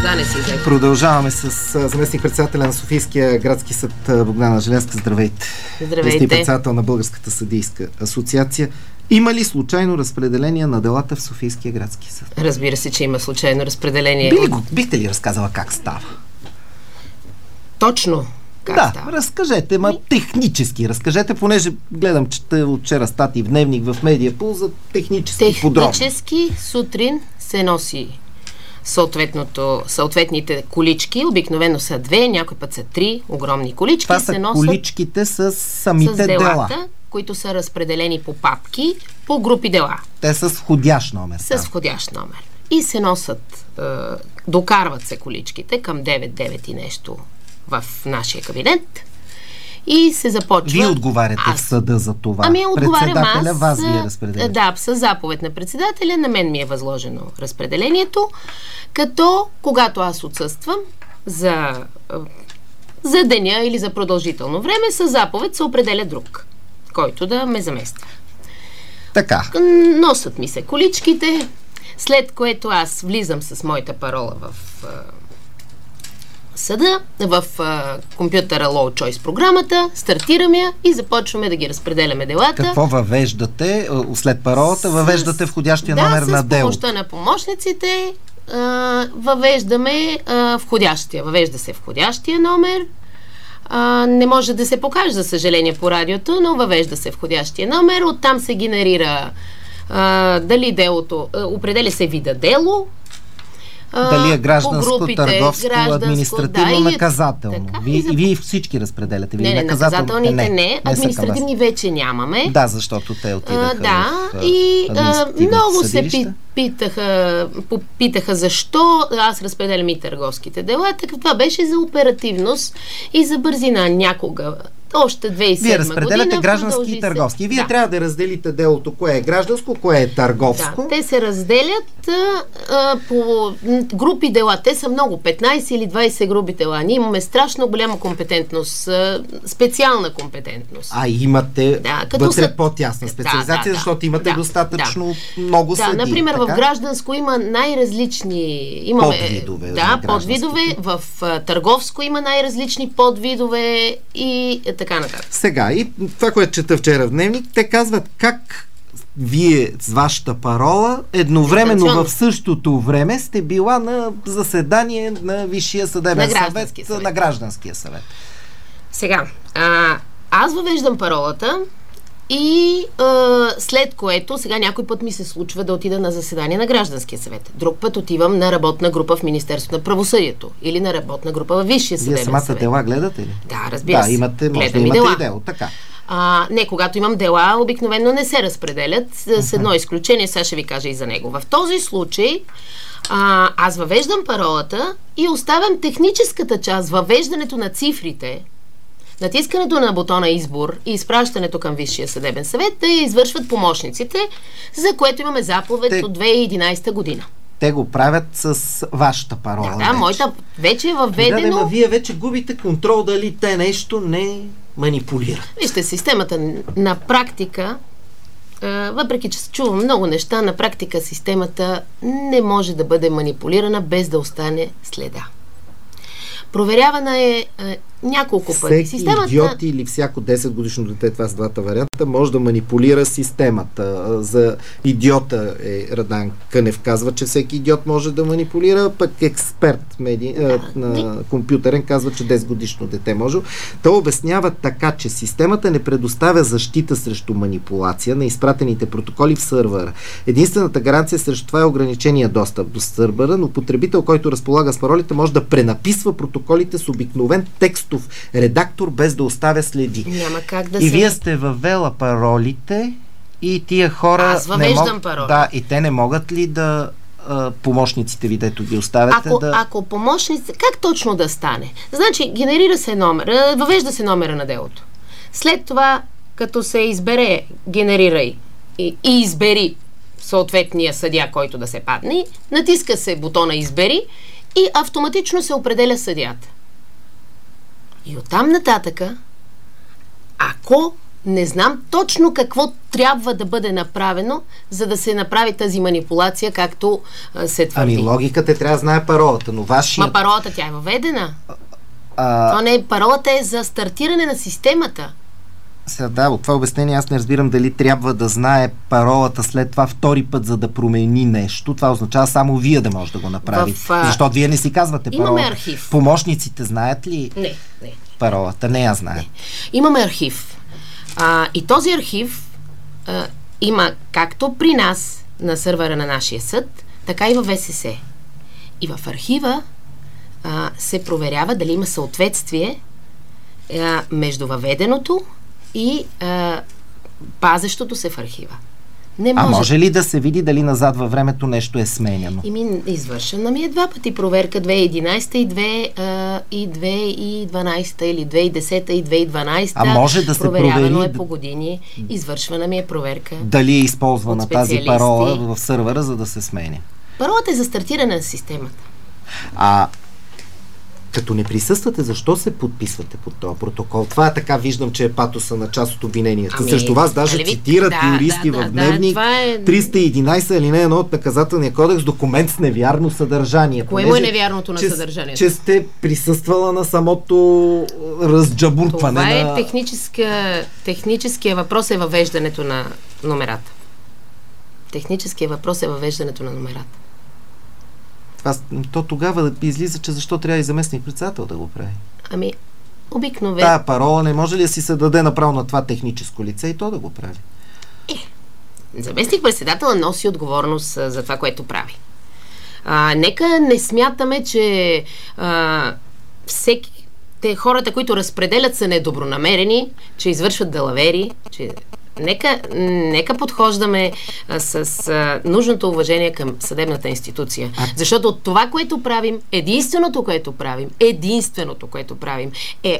Да, не си взех. Продължаваме с заместник-председателя на Софийския градски съд Богдана Желязка. Здравейте. Здравейте. Сте председател на Българската съдийска асоциация. Има ли случайно разпределение на делата в Софийския градски съд? Разбира се, че има случайно разпределение. Бихте ли разказала как става? Точно. Да, разкажете, технически разкажете, понеже гледам, чета от вчера статии в Дневник, в Медиапул за технически подробно. Технически сутрин се носи съответните колички, обикновено са 2, някой път са 3 огромни колички. Това са количките с самите делата, които са разпределени по папки, по групи дела. Те са с входящ номер. С входящ номер. И се носят, докарват се количките към 9 и нещо в нашия кабинет и се започва... Вие отговаряте в съда за това. Отговарям аз. Председателя вас ви разпределя. Да, с заповед на председателя на мен ми е възложено разпределението, като когато аз отсъствам за деня или за продължително време, с заповед се определя друг, който да ме замества. Така. Носят ми се количките, след което аз влизам с моята парола в съда, в компютъра Low Choice програмата, стартирам я и започваме да ги разпределяме делата. Какво въвеждате след паролата? Въвеждате входящия номер на дело. С помощта на помощниците въвеждаме входящия. Въвежда се входящия номер. Не може да се покаже, за съжаление, по радиото, но въвежда се входящия номер. Оттам се генерира дали делото, определя се вида дело, дали е гражданско, търговско, административно, наказателно. Вие всички разпределяте. Не, наказателните не. Административни вече нямаме. Да, защото те отидаха и много се попитаха защо аз разпределям и търговските дела. Така това беше за оперативност и за бързина някога. Още 2007 година. Вие разпределяте граждански и търговски. Вие трябва да разделите делото, кое е гражданско, кое е търговско. Да, те се разделят по групи дела. Те са много, 15 или 20 групи дела. Ние имаме страшно голяма компетентност, специална компетентност. Имате вътре по-тясна специализация, защото имате достатъчно много съдии. Например, в гражданско има най-различни подвидове. В търговско има най-различни подвидове и така нататък. Сега, и това, което чета вчера в Дневник, те казват как вие с вашата парола едновременно в същото време сте била на заседание на Висшия съдебен съвет, на Гражданския съвет. Сега, аз въвеждам паролата и след което сега някой път ми се случва да отида на заседание на Гражданския съвет. Друг път отивам на работна група в Министерството на правосъдието или на работна група в Висшия съдебен съвет. Вие самата дела гледате ли? Да, разбира се. Имате и дело, така. Не, когато имам дела, обикновено не се разпределят, с едно изключение, сега ще ви кажа и за него. В този случай аз въвеждам паролата и оставям техническата част, въвеждането на цифрите, натискането на бутона избор и изпращането към Висшия съдебен съвет да извършват помощниците, за което имаме заповед от 2011 година. Те го правят с вашата парола. Да, моята вече е въведено. Вие вече губите контрол дали те нещо не манипулират. Вижте, системата на практика, въпреки че чувам много неща, на практика системата не може да бъде манипулирана без да остане следа. Проверявана е няколко пъти. Всеки идиот или всяко 10-годишно дете, това с двата варианта, може да манипулира системата. За идиота Радан Кънев казва, че всеки идиот може да манипулира, пък експерт на компютърен казва, че 10-годишно дете може. Той обяснява така, че системата не предоставя защита срещу манипулация на изпратените протоколи в сървъра. Единствената гаранция срещу това е ограничения достъп до сървъра, но потребител, който разполага с паролите, може да пренаписва протоколите с обикновен текстов редактор, без да оставя следи. Няма как да и вие сте въвела паролите и тия хора... Аз въвеждам пароли. Да, и те не могат ли да помощниците ви, дето ги оставяте Ако помощниците... Как точно да стане? Значи, генерира се номер, въвежда се номера на делото. След това, като се избере, генерирай и избери съответния съдия, който да се падне, натиска се бутона избери и автоматично се определя съдията. И оттам нататъка, ако не знам точно какво трябва да бъде направено, за да се направи тази манипулация, както се твърди. Ами логиката трябва да знае паролата, но вашия... Паролата тя е въведена. То не е, паролата е за стартиране на системата. Сега да, от това обяснение аз не разбирам дали трябва да знае паролата след това втори път, за да промени нещо. Това означава само вие да може да го направите. Защото вие не си казвате паролата. Имаме архив. Помощниците знаят ли Не. паролата? Не я знаят. Имаме архив. И този архив има както при нас на сървъра на нашия съд, така и във ВСС. И в архива се проверява дали има съответствие между въведеното и пазещото се в архива. Не може. А може ли да се види дали назад във времето нещо е сменяно? Извършена ми е 2 пъти проверка, 2011 и 2012 или 2010 и 2012. А може да се проверявано е по години. Извършвана ми е проверка. Дали е използвана тази парола в сървъра, за да се сменя? Паролата е за стартиране на системата. Като не присъствате, защо се подписвате под този протокол? Това е така, виждам, че е патоса на част от обвиненията. Срещу вас даже цитират юристи в Дневник 311 алинея 1 от Наказателния кодекс, документ с невярно съдържание. Кое му е невярното на съдържанието? Че сте присъствала на самото разджабуртване. Това е техническия въпрос е въвеждането на номерата. Техническия въпрос е въвеждането на номерата. То тогава излиза, че защо трябва и заместник-председател да го прави? Обикновено. Тая парола не може ли да си се даде направо на това техническо лице и то да го прави? Заместник-председател носи отговорност за това, което прави. Нека не смятаме, че хората, които разпределят, са недобронамерени, че извършват далавери, че Нека подхождаме с нужното уважение към съдебната институция. Защото това, което правим, единственото, което правим е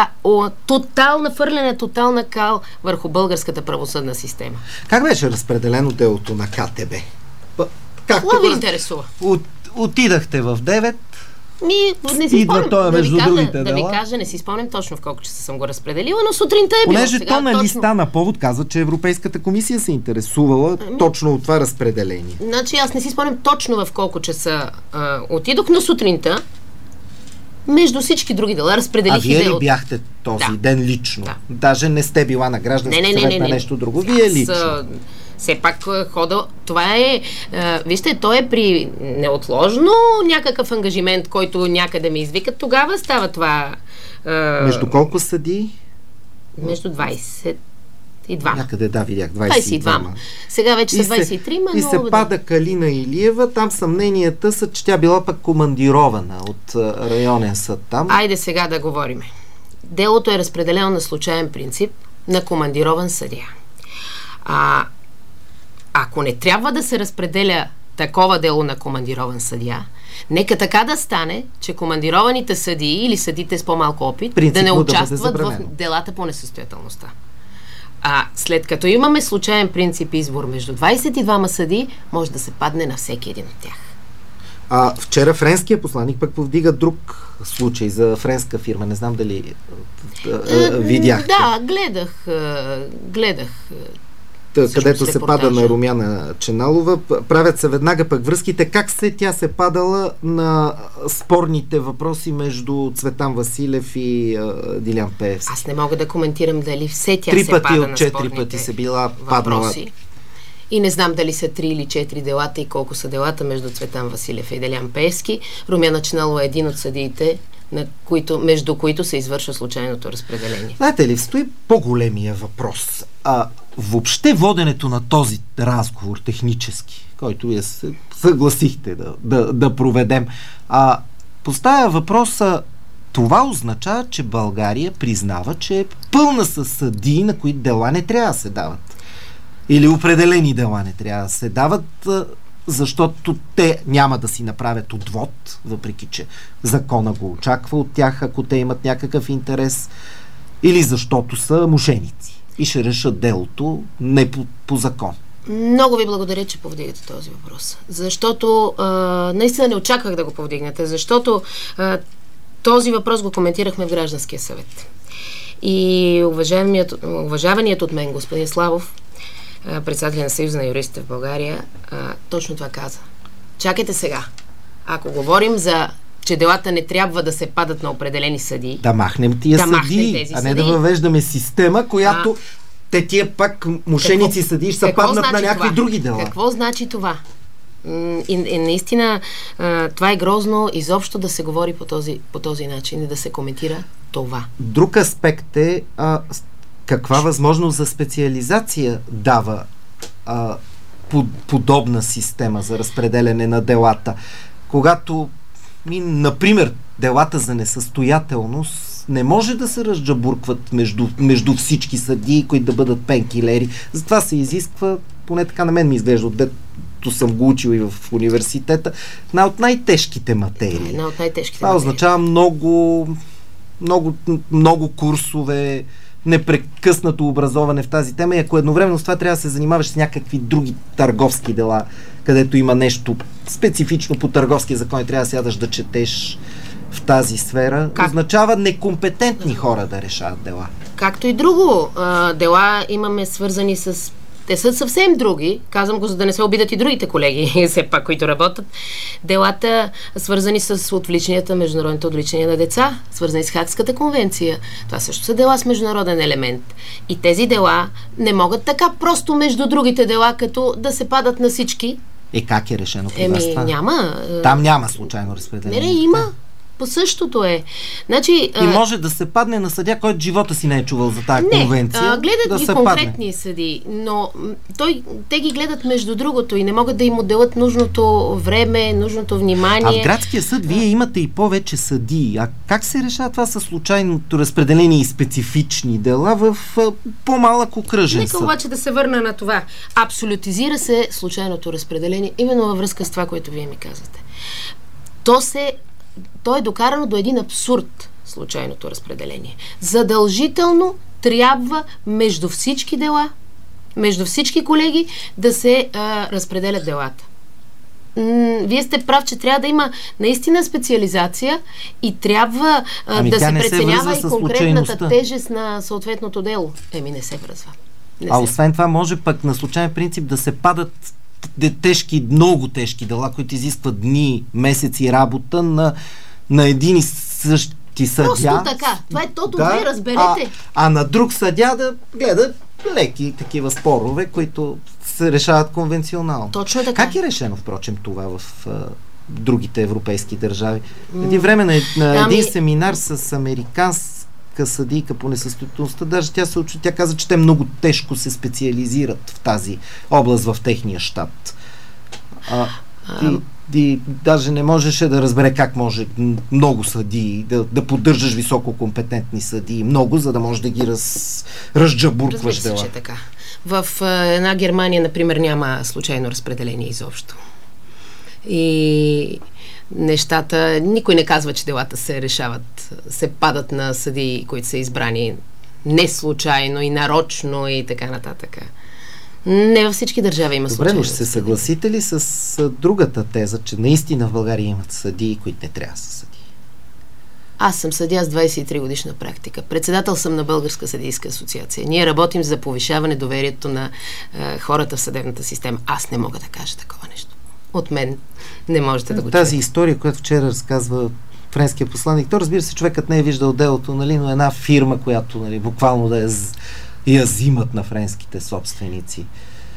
тотална кал върху българската правосъдна система. Как беше разпределено делото на КТБ? Това ви интересува. Отидахте в 9. Не си спомням, да ви кажа, не си спомням точно в колко часа съм го разпределила, но сутринта е било. Понеже то на листа на повод казва, че Европейската комисия се интересувала точно от това разпределение. Значи аз не си спомням точно в колко часа отидох, но сутринта между всички други дела разпределих и делото. А вие ли бяхте този ден лично? Да. Даже не сте била на граждански съвет на нещо друго. Вие лично? Все пак хода, това е, вижте, то е при неотложно някакъв ангажимент, който някъде ме извикат, тогава става това. Между колко съдии? Между 22. Някъде, видях, 22. Сега вече са 23, и се пада Калина Илиева, там съмненията са, че тя била пък командирована от районен съд там. Айде сега да говорим. Делото е разпределено на случайен принцип на командирован съдия. Ако не трябва да се разпределя такова дело на командирован съдия, нека така да стане, че командированите съдии или съдите с по-малко опит да не участват в делата по несъстоятелността. След като имаме случайен принцип избор между 22 съдии, може да се падне на всеки един от тях. Вчера френският посланик пък повдига друг случай за френска фирма. Не знам дали видяхте. Да, гледах. Където се пада на Румяна Ченалова, правят се веднага пък връзките. Как тя се падала на спорните въпроси между Цветан Василев и Дилян Пеевски? Аз не мога да коментирам дали все тя се пада на спорните 3 пъти се била паднала. И не знам дали са 3 или 4 делата и колко са делата между Цветан Василев и Дилян Пеевски. Румяна Ченалова е един от съдиите, между които се извършва случайното разпределение. Знаете ли, стои по-големия въпрос. Въобще воденето на този разговор технически, който вие се съгласихте да проведем, поставя въпроса, това означава, че България признава, че е пълна със съдии, на които дела не трябва да се дават. Или определени дела не трябва да се дават, защото те няма да си направят отвод, въпреки че закона го очаква от тях, ако те имат някакъв интерес, или защото са мошеници и ще решат делото не по закон. Много ви благодаря, че повдигате този въпрос. Защото наистина не очаквах да го повдигнете, защото този въпрос го коментирахме в Гражданския съвет. И уважаваният от мен господин Славов председателя на Съюза на юристите в България, точно това каза. Чакайте сега. Ако говорим че делата не трябва да се падат на определени съдии. Да махнем тия съдии, а не да въвеждаме система, която тия пак мошеници съдии ще се паднат на някакви други дела. Какво значи това? И наистина това е грозно изобщо да се говори по този начин и да се коментира това. Друг аспект е каква възможност за специализация дава подобна система за разпределяне на делата. Когато, например, делата за несъстоятелност не може да се разджабуркват между всички съдии, които да бъдат пенкилери. Затова се изисква, поне така на мен ми изглежда, отдето съм го учил и в университета, една от най-тежките материи. Една от най-тежките Това означава много курсове, непрекъснато образоване в тази тема и ако едновременно с това трябва да се занимаваш с някакви други търговски дела, където има нещо специфично по търговския закон и трябва да сядаш да четеш в тази сфера, означава некомпетентни хора да решават дела. Както и друго дела имаме свързани с... Те са съвсем други. Казвам го, за да не се обидят и другите колеги, все пак, които работят. Делата, свързани с отвличанията, международните отвличания на деца, свързани с Хагската конвенция. Това също са дела с международен елемент. И тези дела не могат така просто между другите дела, като да се падат на всички. Как е решено при вас това? Няма. Там няма случайно разпределение. Не, има. По същото е. Значи, и може да се падне на съдия, който живота си не е чувал за тази конвенция. Гледат ги конкретни съдии, но те ги гледат между другото и не могат да им отделят нужното време, нужното внимание. А в градския съд вие имате и повече съдии. А как се решава това със случайното разпределение и специфични дела в по-малък окръжен съд? Нека обаче да се върна на това. Абсолютизира се случайното разпределение, именно във връзка с това, което вие ми казвате. То е докарано до един абсурд, случайното разпределение. Задължително трябва между всички дела, между всички колеги да се разпределят делата. Вие сте прав, че трябва да има наистина специализация и трябва да се преценява и конкретната тежест на съответното дело. Не се връзва. Освен това може пък на случайен принцип да се падат много тежки дела, които изискват дни, месеци работа на един и същи съдия. Просто така. Това е тото, вие разберете. А на друг съдия да гледа леки такива спорове, които се решават конвенционално. Точно така. Как е решено, впрочем, това в другите европейски държави? Един време на един семинар с американска съдийка по несъстоятелността, даже тя каза, че те много тежко се специализират в тази област в техния щат. И даже не можеше да разбере как може много съдии, да поддържаш висококомпетентни съдии, много, за да можеш да ги разджабуркваш дела. Че така. В една Германия, например, няма случайно разпределение изобщо. И нещата, никой не казва, че делата се решават, се падат на съдии, които са избрани не случайно и нарочно и така нататък. Не във всички държави има случайно. Добре, но ще се съгласите ли с другата теза, че наистина в България имат съдии, които не трябва да са съдии? Аз съм съдия с 23 годишна практика. Председател съм на Българска съдийска асоциация. Ние работим за повишаване доверието на хората в съдебната система. Аз не мога да кажа такова нещо. От мен не можете да го чуете. Тази история, която вчера разказва френския посланник, то разбира се, човекът не е виждал делото, но една фирма, която буквално да я взимат на френските собственици.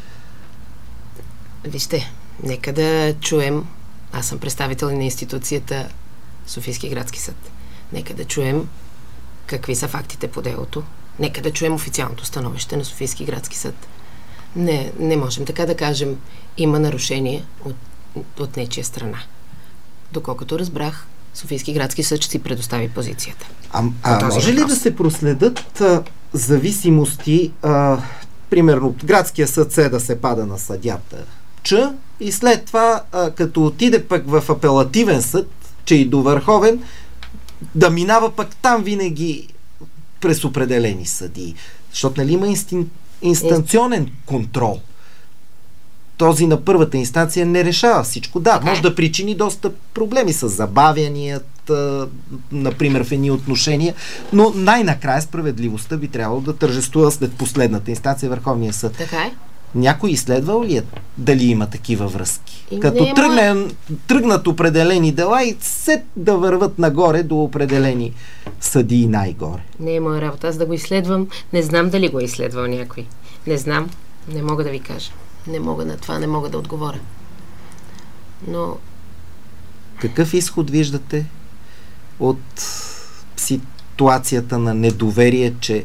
Вижте, нека да чуем. Аз съм представител на институцията Софийски градски съд. Нека да чуем какви са фактите по делото. Нека да чуем официалното становище на Софийски градски съд. Не можем така да кажем, има нарушение от нечия страна. Доколкото разбрах, Софийски градски съд ще си предостави позицията. Може ли да се проследят зависимости, примерно градския съд да се пада на съдята и след това, като отиде пък в апелативен съд, че и до върховен, да минава пък там винаги през определени съдии. Защото има инстанционен контрол. Този на първата инстанция не решава всичко. Да, може да причини доста проблеми с забавянията, например в едни отношения, но най-накрая справедливостта би трябвало да тържествува след последната инстанция Върховния съд. Така е. Някой изследвал ли е дали има такива връзки? И Като тръгнат определени дела и се да върват нагоре до определени съдии най-горе. Не е моя работа. Аз да го изследвам. Не знам дали го е изследвал някой. Не знам. Не мога да ви кажа. Не мога на това, не мога да отговоря. Но... Какъв изход виждате от ситуацията на недоверие, че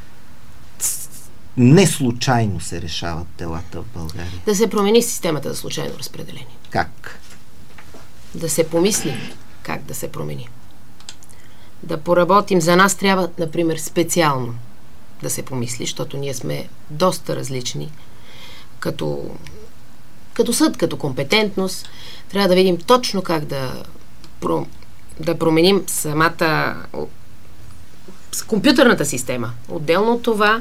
не случайно се решават делата в България? Да се промени системата за случайно разпределение. Как? Да се помисли как да се промени. Да поработим. За нас трябва, например, специално да се помисли, защото ние сме доста различни като съд, като компетентност. Трябва да видим точно как да променим самата компютърната система. Отделно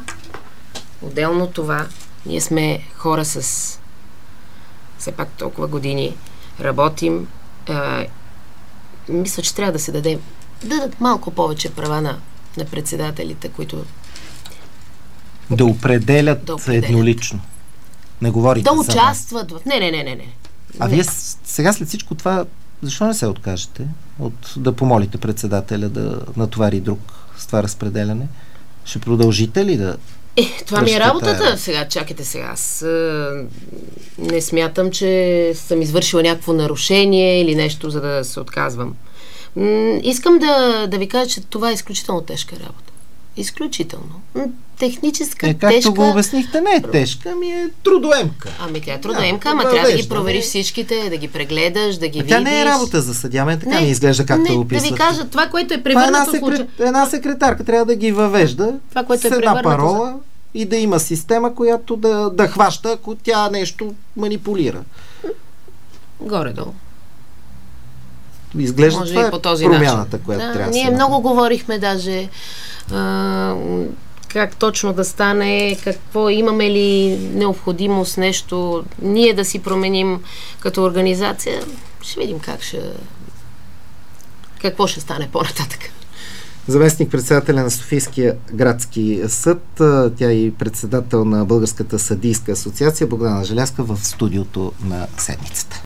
от това, ние сме хора с все пак толкова години, работим. Мисля, че трябва да се дадат малко повече права на председателите, които да определят еднолично. Не говорите да участват в... Не. А вие сега след всичко това, защо не се откажете да помолите председателя да натовари друг с това разпределяне? Ще продължите ли да... Това ми е работата. Сега, чакайте сега. Аз не смятам, че съм извършила някакво нарушение или нещо, за да се отказвам. Искам да ви кажа, че това е изключително тежка работа. Изключително. Техническа, както тежка... Както го обяснихте, не е тежка, ами е трудоемка. Ами тя е трудоемка, ама трябва да ги провериш всичките, да ги прегледаш, да ги видиш. Тя не е работа за съдя, така не изглежда, както описвате. Да ви кажа, това, което е превърнато в случая... Една секретарка трябва да ги въвежда това, което с една парола и да има система, която да хваща, ако тя нещо манипулира. Горе-долу. Изглежда може това и по този промяната, начин. която трябва да се ние много говорихме даже как точно да стане, какво имаме ли необходимост нещо, ние да си променим като организация. Ще видим какво ще стане по-нататък. Заместник председателя на Софийския градски съд, тя е и председател на Българската съдийска асоциация, Богдана Желязка в студиото на седмицата.